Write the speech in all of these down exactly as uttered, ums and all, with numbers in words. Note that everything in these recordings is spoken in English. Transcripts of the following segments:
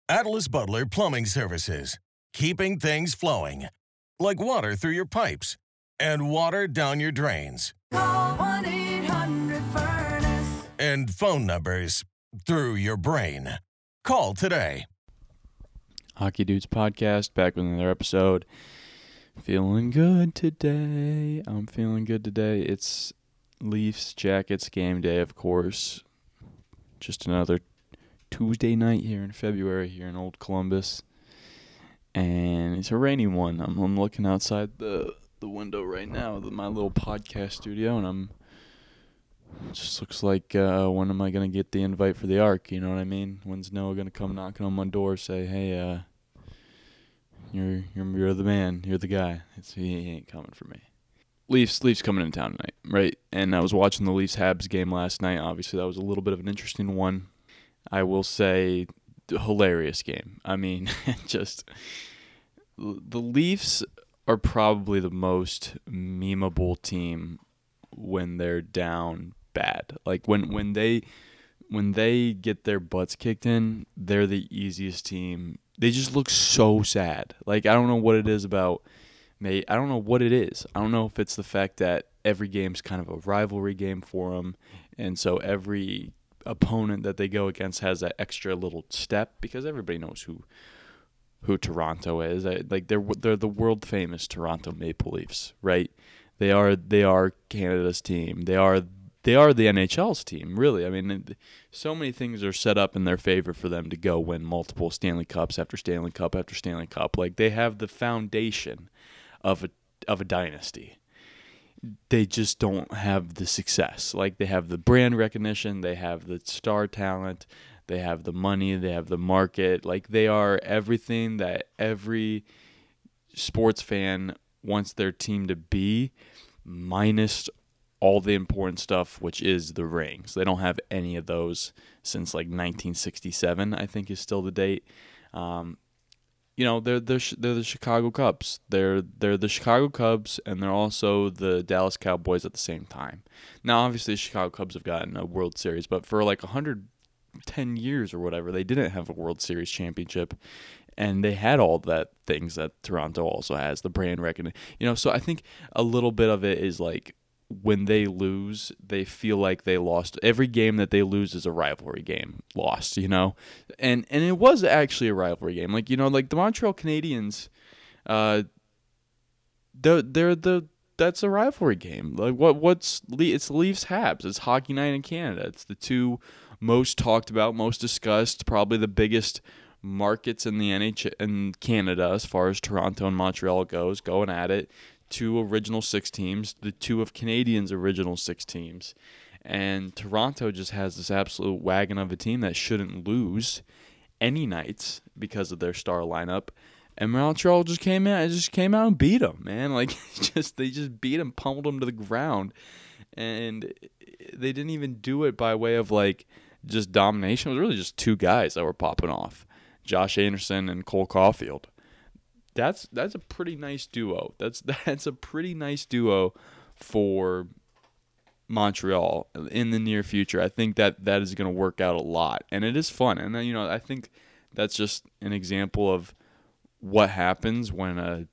Atlas Butler Plumbing Services. Keeping things flowing. Like water through your pipes and water down your drains. Call one eight hundred furnace. And phone numbers through your brain. Call today. Hockey Dudes Podcast, back with another episode. Feeling good today. I'm feeling good today. It's Leafs Jackets game day, of course. Just another Tuesday night here in February here in Old Columbus. And it's a rainy one. I'm, I'm looking outside the, the window right now, my little podcast studio, and I'm it just looks like, uh, when am I going to get the invite for the Arc? You know what I mean? When's Noah going to come knocking on my door, say, hey, uh, you're, you're you're the man, you're the guy. It's, he ain't coming for me. Leafs, Leafs coming into town tonight, right? And I was watching the Leafs-Habs game last night. Obviously, that was a little bit of an interesting one. I will say, hilarious game. I mean, just the Leafs are probably the most memeable team when they're down bad. Like when when they when they get their butts kicked in, they're the easiest team. They just look so sad. Like I don't know what it is about. May I don't know what it is. I don't know if it's the fact that every game's kind of a rivalry game for them, and so every opponent that they go against has that extra little step because everybody knows who who Toronto is. Like they're they're the world famous Toronto Maple Leafs, right? They are they are Canada's team. They are they are the N H L's team, really. I mean, so many things are set up in their favor for them to go win multiple Stanley Cups after Stanley Cup after Stanley Cup. Like they have the foundation of a of a dynasty. They just don't have the success. Like they have the brand recognition, they have the star talent, they have the money, they have the market. Like they are everything that every sports fan wants their team to be, minus all the important stuff, which is the rings. They don't have any of those since like nineteen sixty-seven, I think is still the date. Um, You know, they're the they're the Chicago Cubs. They're they're the Chicago Cubs, and they're also the Dallas Cowboys at the same time. Now, obviously, the Chicago Cubs have gotten a World Series, but for like one hundred ten years or whatever, they didn't have a World Series championship, and they had all that things that Toronto also has, the brand recognition. You know, so I think a little bit of it is like when they lose, they feel like they lost. Every game that they lose is a rivalry game lost, you know? And and it was actually a rivalry game. Like, you know, like the Montreal Canadiens, uh, they're, they're the, that's a rivalry game. Like, what what's, it's Leafs Habs. It's Hockey Night in Canada. It's the two most talked about, most discussed, probably the biggest markets in the N H L in Canada as far as Toronto and Montreal goes, going at it. Two original six teams, the two of Canadians' original six teams. And Toronto just has this absolute wagon of a team that shouldn't lose any nights because of their star lineup. And Montreal just came out, just came out and beat them, man. Like just they just beat them, pummeled them to the ground, and they didn't even do it by way of like just domination. It was really just two guys that were popping off, Josh Anderson and Cole Caulfield. That's that's a pretty nice duo. That's that's a pretty nice duo for Montreal in the near future. I think that that is going to work out a lot, and it is fun. And you know, I think that's just an example of what happens when a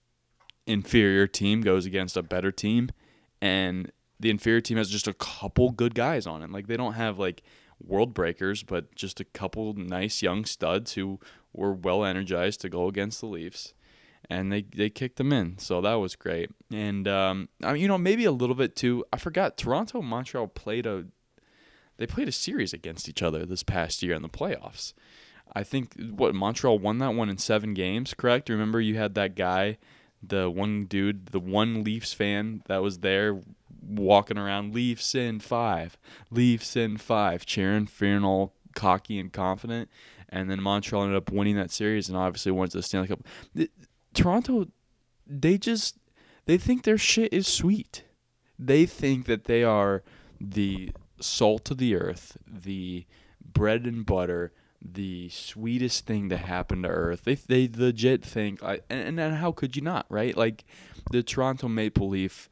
inferior team goes against a better team, and the inferior team has just a couple good guys on it. Like they don't have like world breakers, but just a couple nice young studs who were well energized to go against the Leafs, and they, they kicked them in. So that was great. And um, I mean, you know, maybe a little bit too. I forgot Toronto and Montreal played a they played a series against each other this past year in the playoffs. I think what Montreal won that one in seven games. Correct? Remember, you had that guy, the one dude, the one Leafs fan that was there walking around, Leafs in five, Leafs in five, cheering, feeling all cocky and confident. And then Montreal ended up winning that series and obviously went to the Stanley Cup. The, Toronto, they just, they think their shit is sweet. They think that they are the salt of the earth, the bread and butter, the sweetest thing to happen to earth. They they legit think, and, and how could you not, right? Like, the Toronto Maple Leaf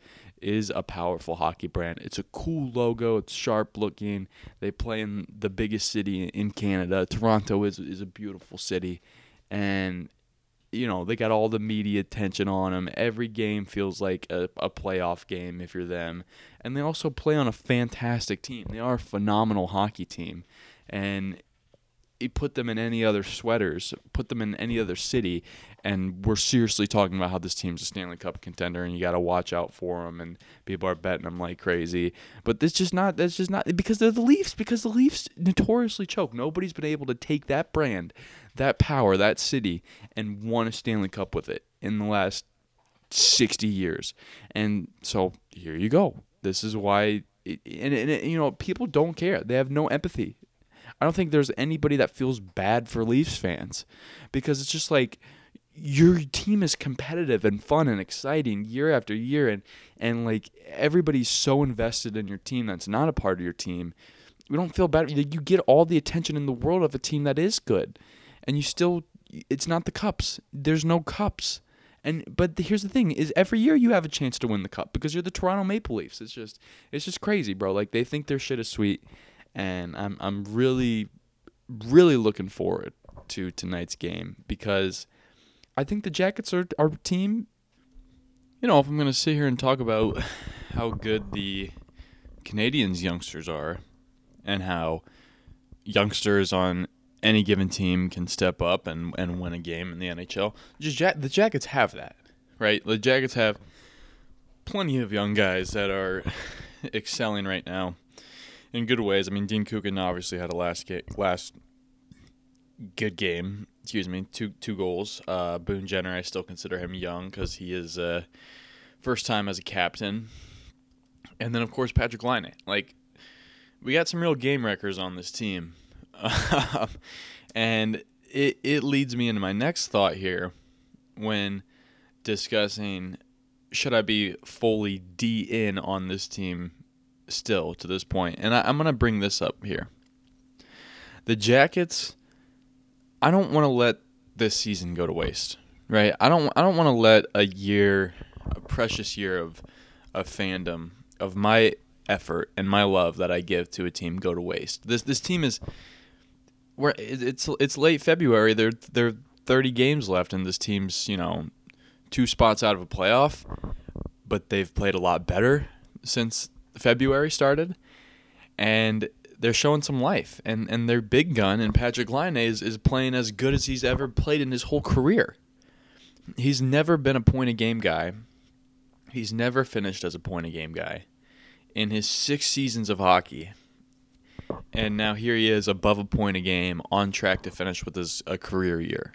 is a powerful hockey brand. It's a cool logo. It's sharp looking. They play in the biggest city in Canada. Toronto is is a beautiful city, and you know they got all the media attention on them. Every game feels like a, a playoff game if you're them, and they also play on a fantastic team. They are a phenomenal hockey team, and you put them in any other sweaters, put them in any other city, and we're seriously talking about how this team's a Stanley Cup contender, and you got to watch out for them, and people are betting them like crazy. But that's just not. That's just not because they're the Leafs. Because the Leafs notoriously choke. Nobody's been able to take that brand, that power, that city, and won a Stanley Cup with it in the last sixty years. And so here you go. This is why. It, and, and you know, people don't care. They have no empathy. I don't think there's anybody that feels bad for Leafs fans because it's just like your team is competitive and fun and exciting year after year, and, and like everybody's so invested in your team that's not a part of your team. We don't feel bad. You get all the attention in the world of a team that is good, and you still, it's not the cups. There's no cups. And but here's the thing: is every year you have a chance to win the cup because you're the Toronto Maple Leafs. It's just it's just crazy, bro. Like they think their shit is sweet. And I'm I'm really, really looking forward to tonight's game because I think the Jackets are our team. You know, if I'm going to sit here and talk about how good the Canadians youngsters are and how youngsters on any given team can step up and, and win a game in the N H L, just ja- the Jackets have that, right? The Jackets have plenty of young guys that are excelling right now. In good ways. I mean, Dean Kukin obviously had a last ga- last good game. Excuse me, two two goals. Uh, Boone Jenner, I still consider him young because he is uh, first time as a captain. And then, of course, Patrick Laine. Like, we got some real game wreckers on this team. and it it leads me into my next thought here when discussing should I be fully D in on this team still to this point, and I, I'm going to bring this up here. The Jackets, I don't want to let this season go to waste, right? I don't I don't want to let a year, a precious year of of fandom, of my effort and my love that I give to a team go to waste. This this team is where it's it's late February. There there are thirty games left, and this team's, you know, two spots out of a playoff, but they've played a lot better since February started, and they're showing some life, and, and their big gun and Patrick Laine is, is playing as good as he's ever played in his whole career. He's never been a point-a-game guy. He's never finished as a point-a-game guy in his six seasons of hockey, and now here he is above a point a game, on track to finish with his a career year.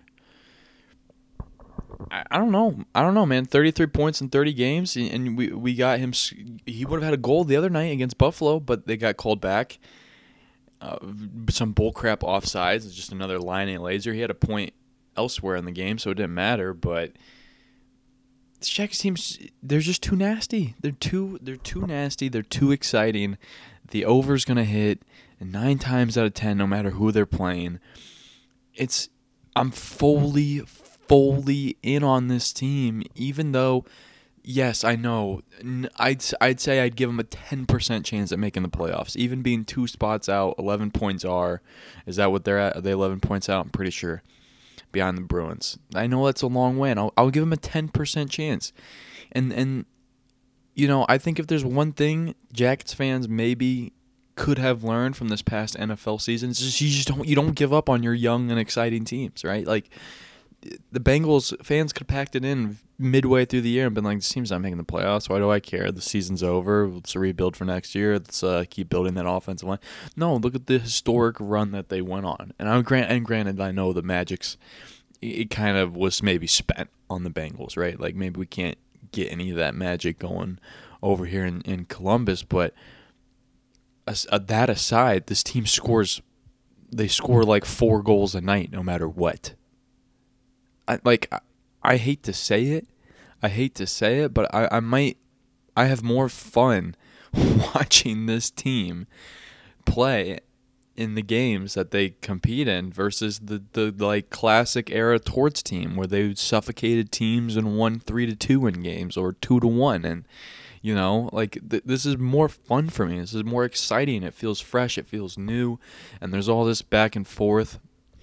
I don't know. I don't know, man. thirty-three points in thirty games, and we we got him. He would have had a goal the other night against Buffalo, but they got called back. Uh, some bullcrap offsides. It's just another Laine laser. He had a point elsewhere in the game, so it didn't matter. But the Jackets teams, they're just too nasty. They're too they're too nasty. They're too exciting. The over's gonna hit nine times out of ten, no matter who they're playing. It's I'm fully. fully in on this team, even though, yes, I know, I'd I'd say I'd give them a ten percent chance at making the playoffs, even being two spots out, eleven points are. Is that what they're at? Are they eleven points out? I'm pretty sure, behind the Bruins. I know that's a long way, and I'll, I'll give them a ten percent chance. And, and, you know, I think if there's one thing Jackets fans maybe could have learned from this past N F L season, it's just you just don't, you don't give up on your young and exciting teams, right? Like, the Bengals fans could have packed it in midway through the year and been like, this team's not making the playoffs. Why do I care? The season's over. Let's rebuild for next year. Let's uh, keep building that offensive line. No, look at the historic run that they went on. And I'm grant and granted, I know the Magic's, it kind of was maybe spent on the Bengals, right? Like maybe we can't get any of that magic going over here in, in Columbus. But as, uh, that aside, this team scores, they score like four goals a night no matter what. I, like, I hate to say it. I hate to say it, but I, I might, I have more fun watching this team play in the games that they compete in versus the, the, the like classic era Torts team where they suffocated teams and won three to two in games or two to one. And, You know, like th- this is more fun for me. This is more exciting. It feels fresh. It feels new. And there's all this back and forth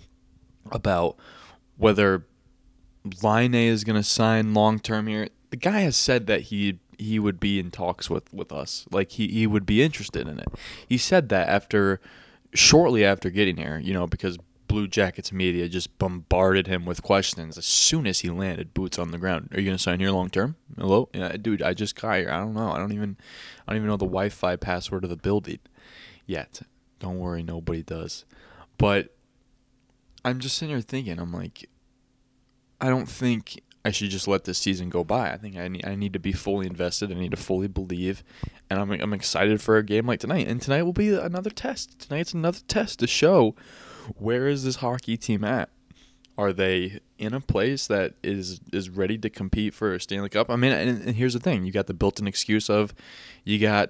about whether Laine is going to sign long term here. The guy has said that he he would be in talks with, with us. Like he, he would be interested in it. He said that after shortly after getting here, you know, because Blue Jackets media just bombarded him with questions as soon as he landed boots on the ground. Are you going to sign here long term? Hello? Yeah, dude, I just got here. I don't know. I don't even I don't even know the Wi-Fi password of the building yet. Don't worry, nobody does. But I'm just sitting here thinking, I'm like, I don't think I should just let this season go by. I think I need, I need to be fully invested. I need to fully believe. And I'm I'm excited for a game like tonight. And tonight will be another test. Tonight's another test to show where is this hockey team at. Are they in a place that is is ready to compete for a Stanley Cup? I mean, and, and here's the thing. You got the built-in excuse of you got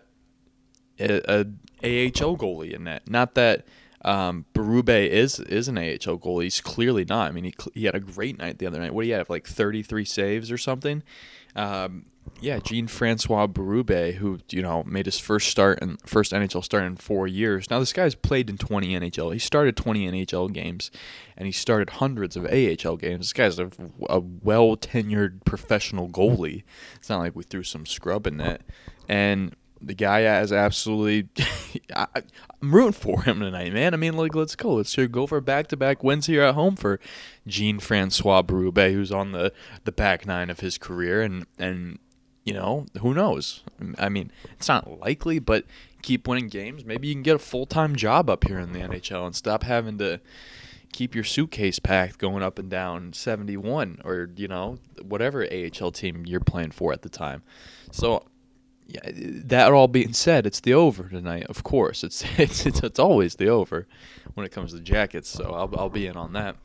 a, a A H L goalie in that. Not that Um, Berube is is an A H L goalie. He's clearly not. I mean, he he had a great night the other night. What do you have, like thirty-three saves or something? Um, yeah, Jean-Francois Berube, who you know made his first start and first N H L start in four years. Now this guy's played in twenty N H L. He started twenty N H L games, and he started hundreds of A H L games. This guy's a, a well tenured professional goalie. It's not like we threw some scrub in that, and the guy has absolutely I, I'm rooting for him tonight, man. I mean, like, let's go. Let's go for back-to-back wins here at home for Jean-Francois Berube, who's on the, the back nine of his career. And, and, you know, who knows? I mean, it's not likely, but keep winning games. Maybe you can get a full-time job up here in the N H L and stop having to keep your suitcase packed going up and down seventy-one or, you know, whatever A H L team you're playing for at the time. So, yeah, that all being said, it's the over tonight. Of course, it's it's it's, it's always the over when it comes to Jackets. So I'll I'll be in on that.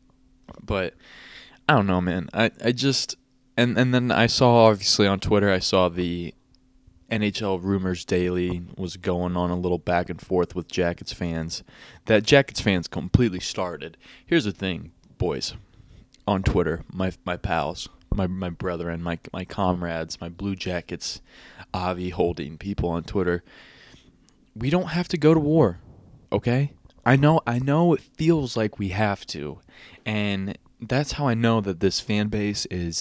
But I don't know, man. I, I just and and then I saw obviously on Twitter I saw the N H L Rumors Daily was going on a little back and forth with Jackets fans. That Jackets fans completely started. Here's the thing, boys, on Twitter, my my pals. My my brethren, my my comrades, my Blue Jackets, Avi holding people on Twitter. We don't have to go to war, okay? I know I know it feels like we have to, and that's how I know that this fan base is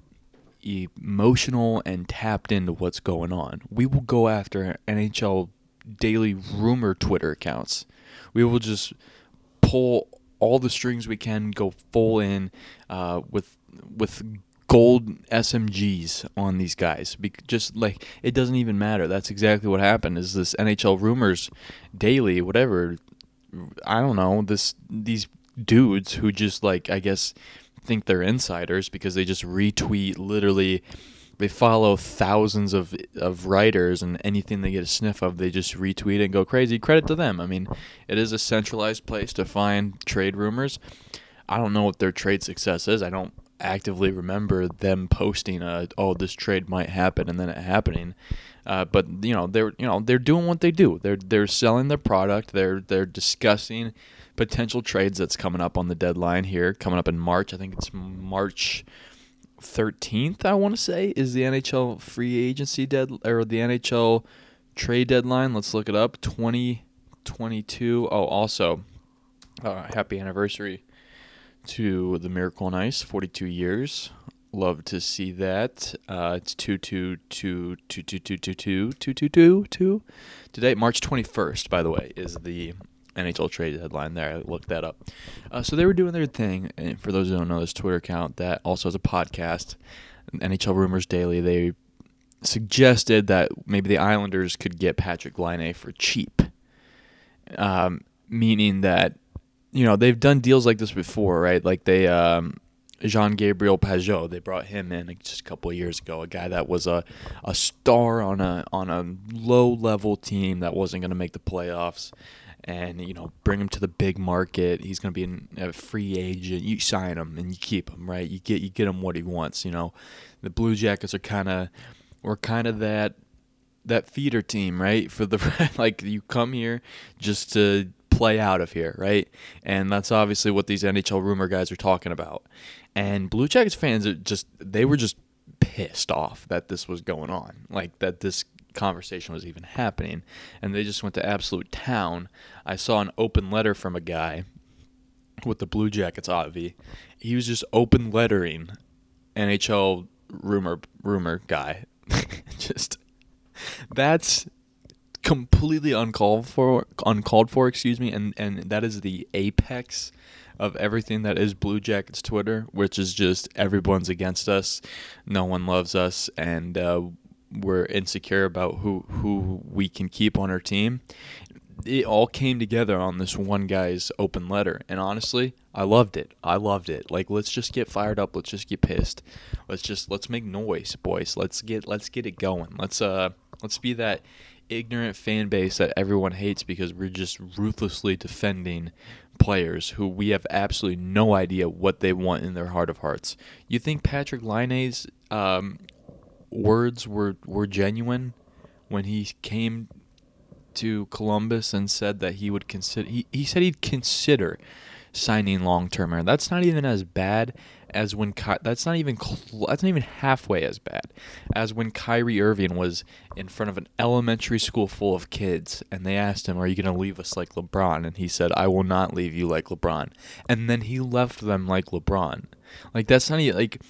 emotional and tapped into what's going on. We will go after N H L Daily Rumor Twitter accounts. We will just pull all the strings we can, go full in uh, with with. gold S M Gs on these guys. Just like it doesn't even matter. That's exactly what happened. Is this N H L Rumors Daily, whatever? I don't know. This these dudes who just like I guess think they're insiders because they just retweet literally. They follow thousands of of writers, and anything they get a sniff of, they just retweet it and go crazy. Credit to them. I mean, it is a centralized place to find trade rumors. I don't know what their trade success is. I don't actively remember them posting a, oh, this trade might happen and then it happening. Uh, but you know they're you know they're doing what they do. They're they're selling their product. They're they're discussing potential trades that's coming up on the deadline here, coming up in March. I think it's March thirteenth. I want to say is the N H L free agency dead or the N H L trade deadline. Let's look it up. twenty twenty-two. Oh, also, uh, happy anniversary to the Miracle on Ice, forty-two years. Love to see that. Uh, it's two two two two two two two two two two two two. Today, March twenty-first, by the way, is the N H L trade deadline there. I looked that up. Uh, so they were doing their thing. And for those who don't know, this Twitter account that also has a podcast, N H L Rumors Daily, they suggested that maybe the Islanders could get Patrick Laine for cheap. Um, meaning that, you know, they've done deals like this before, right? Like they, um, Jean-Gabriel Pageau, they brought him in just a couple of years ago, a guy that was a, a star on a on a low-level team that wasn't going to make the playoffs, and, you know, bring him to the big market. He's going to be an, a free agent. You sign him and you keep him, right? You get you get him what he wants, you know. The Blue Jackets are kind of, we're kind of that that feeder team, right? For the like, you come here just to play out of here, right? And that's obviously what these N H L rumor guys are talking about. And Blue Jackets fans are just, they were just pissed off that this was going on, like that this conversation was even happening, and they just went to absolute town. I saw an open letter from a guy with the Blue Jackets, Avi. He was just open lettering N H L rumor rumor guy. Just that's completely uncalled for, uncalled for, excuse me, and and that is the apex of everything that is Blue Jackets Twitter, which is just everyone's against us, no one loves us, and uh, we're insecure about who who we can keep on our team. It all came together on this one guy's open letter, and honestly, I loved it. I loved it. Like, let's just get fired up. Let's just get pissed. Let's just let's make noise, boys. Let's get let's get it going. Let's uh let's be that ignorant fan base that everyone hates because we're just ruthlessly defending players who we have absolutely no idea what they want in their heart of hearts. You think Patrick Laine's um, words were were genuine when he came to Columbus and said that he would consider he, he said he'd consider signing long term. That's not even as bad as when Ky- that's not even cl- that's not even halfway as bad as when Kyrie Irving was in front of an elementary school full of kids and they asked him, "Are you going to leave us like LeBron?" And he said, "I will not leave you like LeBron." And then he left them like LeBron. Like, that's not even like,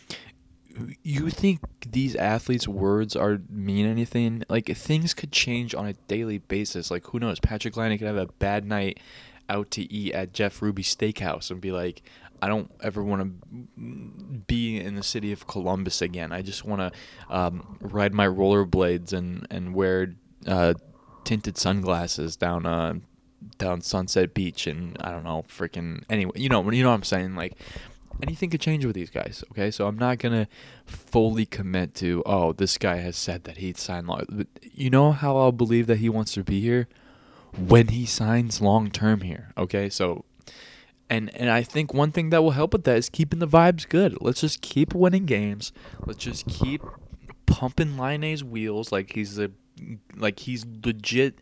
you think these athletes' words are mean anything? Like, things could change on a daily basis. Like, who knows? Patrick Laine could have a bad night out to eat at Jeff Ruby's Steakhouse and be like, I don't ever want to be in the city of Columbus again. I just want to um, ride my rollerblades and and wear uh, tinted sunglasses down uh, down Sunset Beach and I don't know, freaking anyway. You know, you know what I'm saying? Like, anything could change with these guys. Okay, so I'm not gonna fully commit to, oh, this guy has said that he'd sign long. But you know how I'll believe that he wants to be here? When he signs long term here. Okay, so. And and I think one thing that will help with that is keeping the vibes good. Let's just keep winning games. Let's just keep pumping Laine's wheels like he's a like he's legit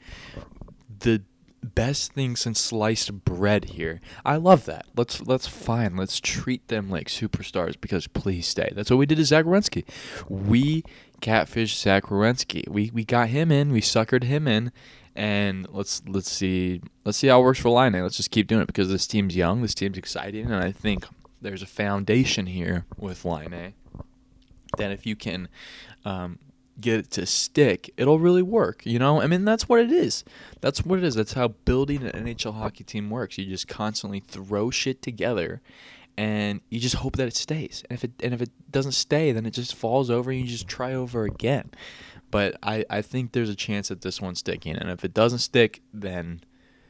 the best thing since sliced bread here. I love that. Let's let's fine. Let's treat them like superstars because please stay. That's what we did to Zach Werenski. We catfished Zach Werenski. We we got him in. We suckered him in. And let's let's see let's see how it works for Laine. Let's just keep doing it because this team's young, this team's exciting, and I think there's a foundation here with Laine that if you can um, get it to stick, it'll really work. You know, I mean, that's what it is. That's what it is. That's how building an N H L hockey team works. You just constantly throw shit together, and you just hope that it stays. And if it and if it doesn't stay, then it just falls over, and you just try over again. But I, I think there's a chance that this one's sticking. And if it doesn't stick, then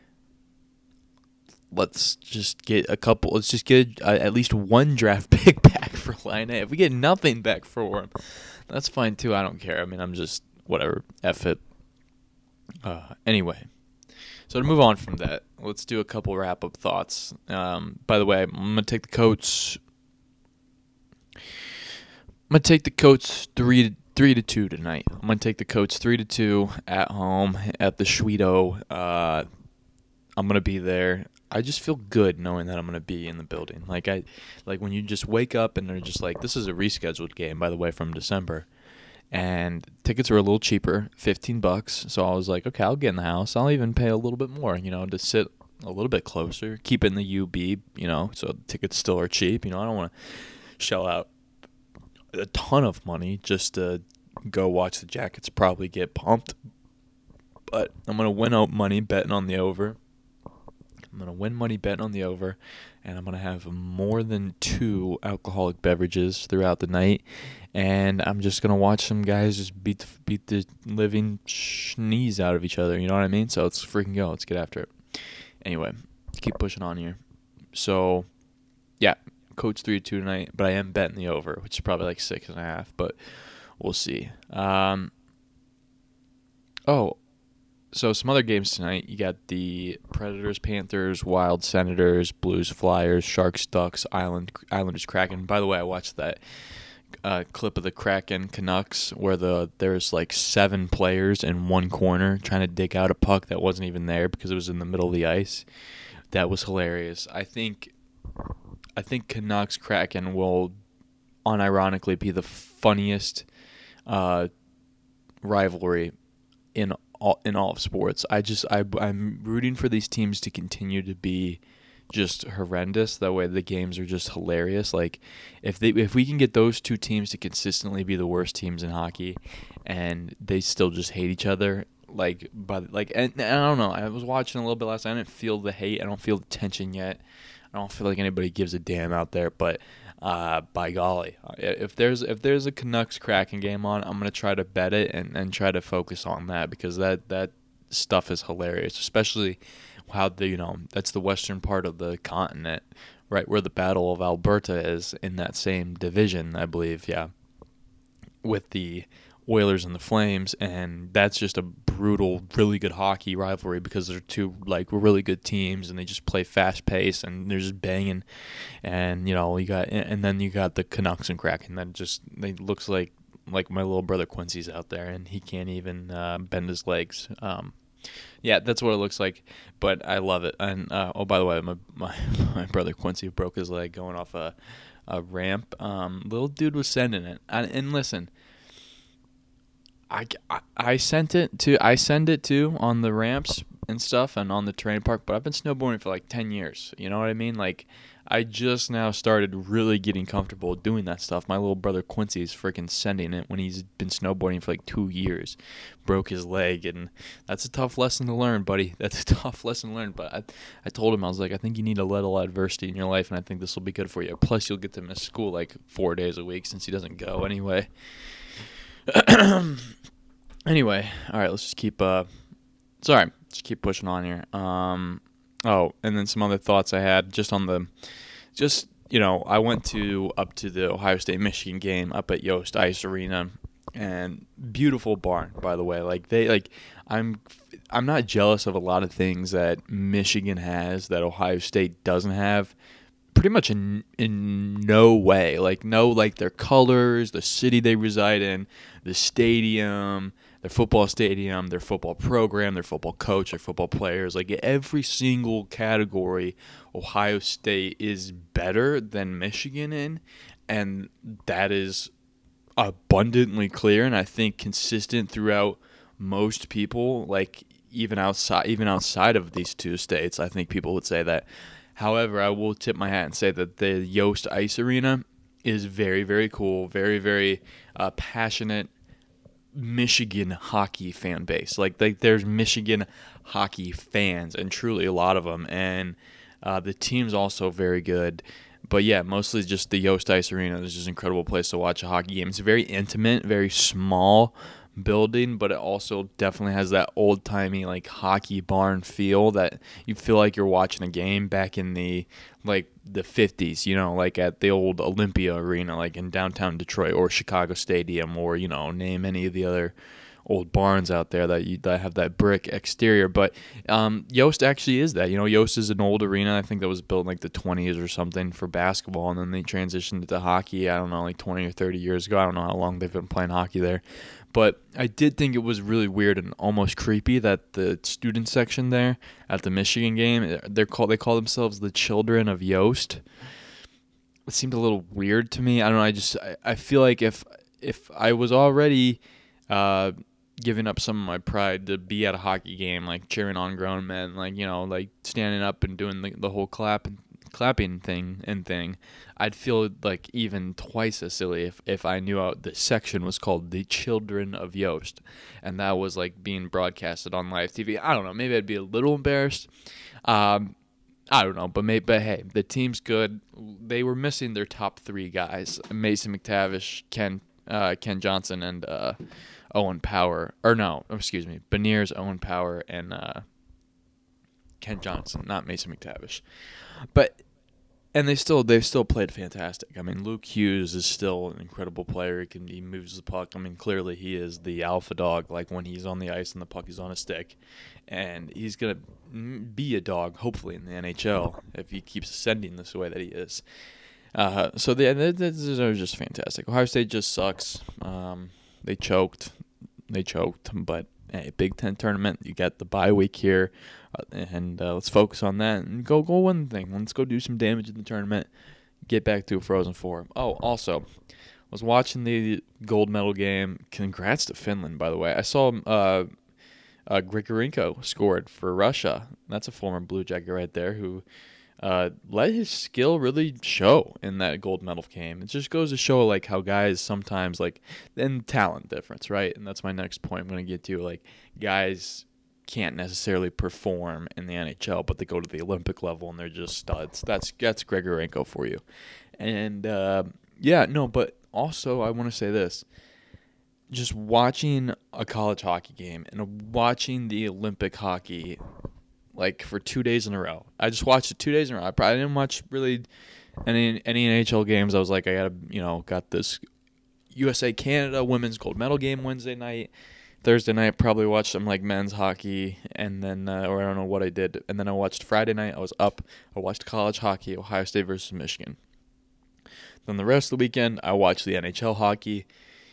let's just get a couple. Let's just get uh, at least one draft pick back for Laine. If we get nothing back for him, that's fine too. I don't care. I mean, I'm just, whatever. F it. Uh, anyway. So to move on from that, let's do a couple wrap-up thoughts. Um, by the way, I'm going to take the Coats. I'm going to take the Coats three to Three to two tonight. I'm gonna take the Coats three to two at home at the Schwedo. Uh, I'm gonna be there. I just feel good knowing that I'm gonna be in the building. Like I, like when you just wake up and they're just like, this is a rescheduled game, by the way, from December, and tickets are a little cheaper, fifteen bucks. So I was like, okay, I'll get in the house. I'll even pay a little bit more, you know, to sit a little bit closer, keep it in the U B, you know, so tickets still are cheap. You know, I don't want to shell out a ton of money just to go watch the Jackets probably get pumped. But I'm going to win out money betting on the over. I'm going to win money betting on the over. And I'm going to have more than two alcoholic beverages throughout the night. And I'm just going to watch some guys just beat the, beat the living sneeze out of each other. You know what I mean? So let's freaking go. Let's get after it. Anyway, let's keep pushing on here. So, yeah. Coach three to two tonight, but I am betting the over, which is probably like six and a half, but we'll see. Um, oh, so some other games tonight. You got the Predators, Panthers, Wild, Senators, Blues, Flyers, Sharks, Ducks, Island, Islanders, Kraken. By the way, I watched that uh, clip of the Kraken Canucks where the there's like seven players in one corner trying to dig out a puck that wasn't even there because it was in the middle of the ice. That was hilarious. I think. I think Canucks Kraken will unironically be the funniest uh, rivalry in all in all of sports. I just I I'm rooting for these teams to continue to be just horrendous. That way the games are just hilarious. Like if they if we can get those two teams to consistently be the worst teams in hockey and they still just hate each other, like but like and, and I don't know, I was watching a little bit last night. I didn't feel the hate, I don't feel the tension yet. I don't feel like anybody gives a damn out there, but uh, by golly, if there's if there's a Canucks Kraken game on, I'm gonna try to bet it and, and try to focus on that, because that, that stuff is hilarious, especially how the you know that's the western part of the continent, right where the Battle of Alberta is, in that same division, I believe, yeah, with the Oilers and the Flames, and that's just a brutal, really good hockey rivalry because they're two like really good teams and they just play fast pace and they're just banging, and you know you got and then you got the Canucks and Kraken that just it looks like like my little brother Quincy's out there and he can't even uh, bend his legs. Um, yeah, that's what it looks like, but I love it. And uh, oh, by the way, my, my my brother Quincy broke his leg going off a a ramp. Um, little dude was sending it, and, and listen. I, I, I sent it to I send it to on the ramps and stuff and on the terrain park, but I've been snowboarding for like ten years. You know what I mean? Like I just now started really getting comfortable doing that stuff. My little brother Quincy is freaking sending it when he's been snowboarding for like two years. Broke his leg, and that's a tough lesson to learn, buddy. That's a tough lesson to learn. But I, I told him, I was like, I think you need a little adversity in your life, and I think this will be good for you. Plus, you'll get to miss school like four days a week since he doesn't go anyway. Anyway, all right, let's just keep uh sorry, just keep pushing on here. Um oh, and then some other thoughts I had just on the just, you know, I went to up to the Ohio State Michigan game up at Yost Ice Arena, and beautiful barn, by the way. Like they like I'm I'm not jealous of a lot of things that Michigan has that Ohio State doesn't have. Pretty much in in no way. Like no like their colors, the city they reside in, the stadium, their football stadium, their football program, their football coach, their football players. Like every single category, Ohio State is better than Michigan in, and that is abundantly clear, and I think consistent throughout most people, like even outside even outside of these two states. I think people would say that. However, I will tip my hat and say that the Yost Ice Arena is very, very cool, very, very uh, passionate Michigan hockey fan base. Like, like there's Michigan hockey fans, and truly a lot of them. And uh, the team's also very good. But yeah, mostly just the Yost Ice Arena is just an incredible place to watch a hockey game. It's very intimate, very small building, but it also definitely has that old-timey like hockey barn feel that you feel like you're watching a game back in the like the fifties, you know, like at the old Olympia Arena, like in downtown Detroit, or Chicago Stadium, or you know, name any of the other old barns out there that you that have that brick exterior. But um, Yost actually is that. You know, Yost is an old arena. I think that was built in like the twenties or something for basketball, and then they transitioned to hockey. I don't know, like twenty or thirty years ago. I don't know how long they've been playing hockey there. But I did think it was really weird and almost creepy that the student section there at the Michigan game, they're called they call themselves the Children of Yost. It seemed a little weird to me. I don't know. I just I, I feel like if if I was already uh, giving up some of my pride to be at a hockey game, like cheering on grown men, like you know, like standing up and doing the, the whole clap clapping thing and thing, I'd feel like even twice as silly if, if I knew out the section was called the Children of Yost, and that was like being broadcasted on live T V. I don't know, maybe I'd be a little embarrassed. Um, I don't know, but maybe, but hey, the team's good. They were missing their top three guys: Mason McTavish, Ken uh, Ken Johnson, and uh, Owen Power. Or no, excuse me, Beniers, Owen Power, and uh, Ken Johnson, not Mason McTavish. But and they still they still played fantastic. I mean, Luke Hughes is still an incredible player. He can he moves the puck. I mean, clearly he is the alpha dog. Like when he's on the ice and the puck is on a stick, and he's gonna be a dog hopefully in the N H L if he keeps ascending this way that he is. Uh, so they they are just fantastic. Ohio State just sucks. Um, they choked, they choked, but. Hey, Big Ten tournament, you got the bye week here, uh, and uh, let's focus on that and go go win the thing. Let's go do some damage in the tournament, get back to a Frozen Four. Oh, also, was watching the gold medal game. Congrats to Finland, by the way. I saw uh, uh, Grigorenko scored for Russia. That's a former Blue Jacket right there who uh, let his skill really show in that gold medal game. It just goes to show like how guys sometimes like and talent difference, right? And that's my next point I'm going to get to. Like guys can't necessarily perform in the N H L, but they go to the Olympic level and they're just studs. That's that's Grigorenko for you. And uh, yeah, no, but also I want to say this. Just watching a college hockey game and watching the Olympic hockey like for two days in a row. I just watched it two days in a row. I probably didn't watch really any any N H L games. I was like, I gotta, you know, got this U S A Canada women's gold medal game Wednesday night. Thursday night, probably watched some like men's hockey, and then uh, or I don't know what I did. And then I watched Friday night. I was up. I watched college hockey, Ohio State versus Michigan. Then the rest of the weekend, I watched the N H L hockey.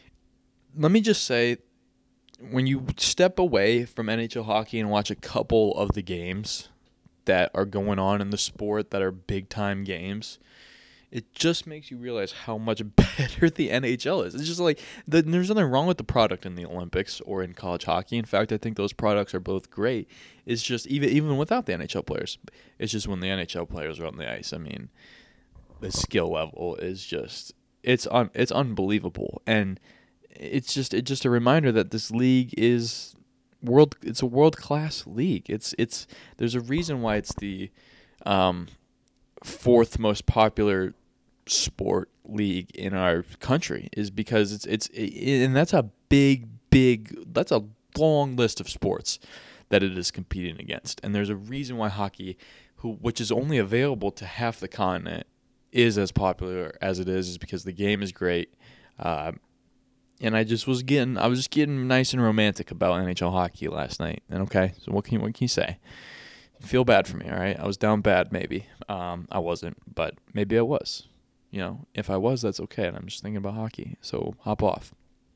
Let me just say, when you step away from N H L hockey and watch a couple of the games that are going on in the sport that are big-time games, it just makes you realize how much better the N H L is. It's just like, the, there's nothing wrong with the product in the Olympics or in college hockey. In fact, I think those products are both great. It's just, even even without the N H L players, it's just when the N H L players are on the ice, I mean, the skill level is just, it's un, it's unbelievable. And it's just it's just a reminder that this league is world, it's a world-class league. It's, it's, there's a reason why it's the, um, fourth most popular sport league in our country is because it's it's it, and that's a big big that's a long list of sports that it is competing against. And there's a reason why hockey, who which is only available to half the continent, is as popular as it is is because the game is great. Uh, and I just was getting I was just getting nice and romantic about N H L hockey last night. And okay, so what can you, what can you say? Feel bad for me, all right? I was down bad, maybe. Um, I wasn't, but maybe I was. You know, if I was, that's okay. And I'm just thinking about hockey, so hop off.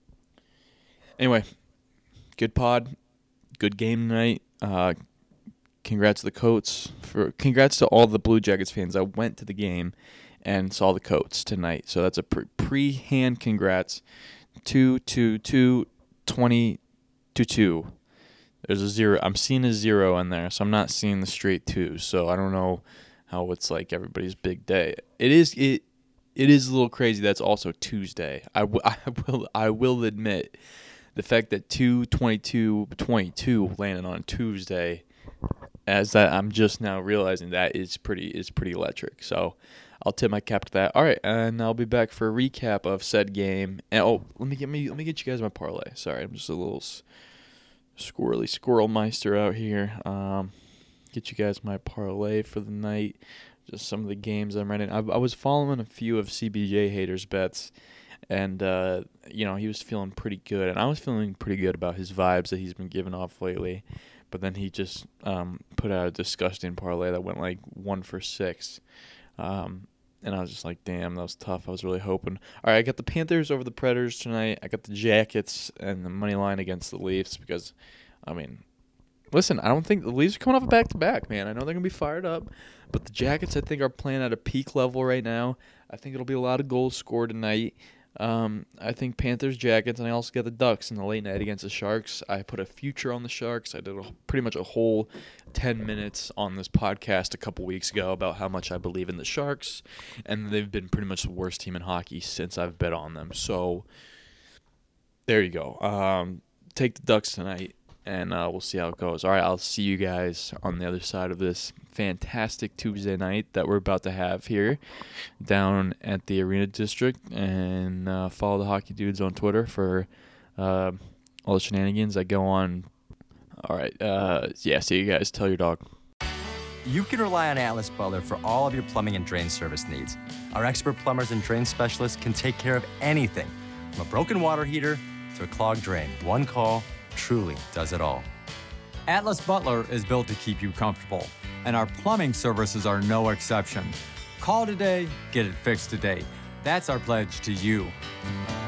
Anyway, good pod, good game tonight. Uh, congrats to the Coats. For congrats to all the Blue Jackets fans. I went to the game and saw the Coats tonight, so that's a pre- pre-hand congrats. Two, two, two, twenty to two. There's a zero. I'm seeing a zero in there, so I'm not seeing the straight two. So I don't know how it's like everybody's big day. It is it it is a little crazy. That's also Tuesday. I, w- I will I will admit the fact that two twenty-two twenty-two landed on Tuesday, as that I'm just now realizing that is pretty is pretty electric. So I'll tip my cap to that. All right, and I'll be back for a recap of said game. And oh, let me get me let me get you guys my parlay. Sorry, I'm just a little squirrely squirrel meister out here. Um, get you guys my parlay for the night. Just some of the games I'm running. I, I was following a few of C B J Hater's bets, and uh, you know, he was feeling pretty good, and I was feeling pretty good about his vibes that he's been giving off lately. But then he just um, put out a disgusting parlay that went like one for six. Um, and I was just like, damn, that was tough. I was really hoping. All right, I got the Panthers over the Predators tonight. I got the Jackets and the money line against the Leafs because, I mean, listen, I don't think the Leafs are coming off a back-to-back, man. I know they're going to be fired up, but the Jackets, I think, are playing at a peak level right now. I think it'll be a lot of goals scored tonight. Um, I think Panthers, Jackets, and I also got the Ducks in the late night against the Sharks. I put a future on the Sharks. I did a, pretty much a whole ten minutes on this podcast a couple weeks ago about how much I believe in the Sharks, and they've been pretty much the worst team in hockey since I've bet on them. So there you go. Um, take the Ducks tonight, and uh, we'll see how it goes. All right, I'll see you guys on the other side of this fantastic Tuesday night that we're about to have here down at the Arena District, and uh, follow the Hockey Dudes on Twitter for uh, all the shenanigans that go on. All right, uh, yeah, see you guys. Tell your dog. You can rely on Atlas Butler for all of your plumbing and drain service needs. Our expert plumbers and drain specialists can take care of anything, from a broken water heater to a clogged drain. One call truly does it all. Atlas Butler is built to keep you comfortable, and our plumbing services are no exception. Call today, get it fixed today. That's our pledge to you.